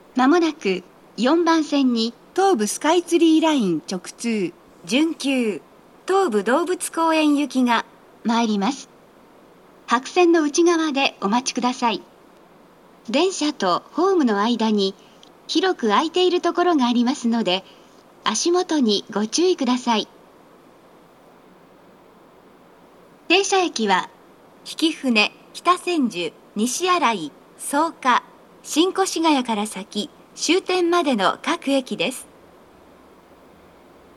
まもなく4番線に東武スカイツリーライン直通準急東武動物公園行きが参ります。白線の内側でお待ちください。電車とホームの間に広く空いているところがありますので、足元にご注意ください。停車駅は曳舟、北千住、西新井、草加、新越谷から先終点までの各駅です。